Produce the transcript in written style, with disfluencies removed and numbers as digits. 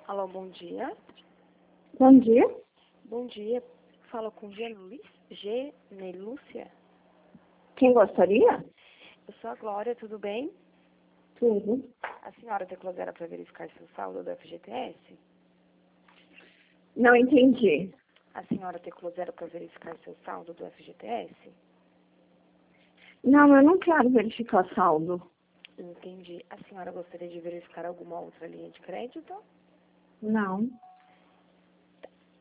Alô, bom dia. Bom dia. Bom dia. Falo com Genelúcia. Quem gostaria? Eu sou a Glória, tudo bem? Tudo. A senhora declarou para verificar seu saldo do FGTS? Não entendi. A senhora declarou para verificar seu saldo do FGTS? Não, eu não quero verificar saldo. Entendi. A senhora gostaria de verificar alguma outra linha de crédito? Não.